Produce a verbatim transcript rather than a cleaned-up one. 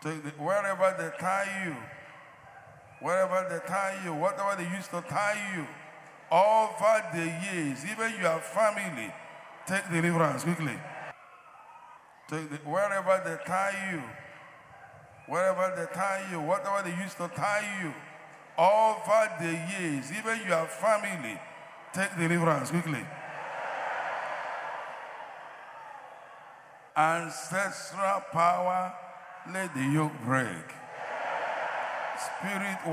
Take the, wherever they tie you, wherever they tie you, whatever they used to tie you, over the years, even your family, take deliverance quickly. Take the, wherever they tie you, wherever they tie you, whatever they used to tie you, over the years, even your family, take deliverance quickly. Ancestral power, let the yoke break. Spirit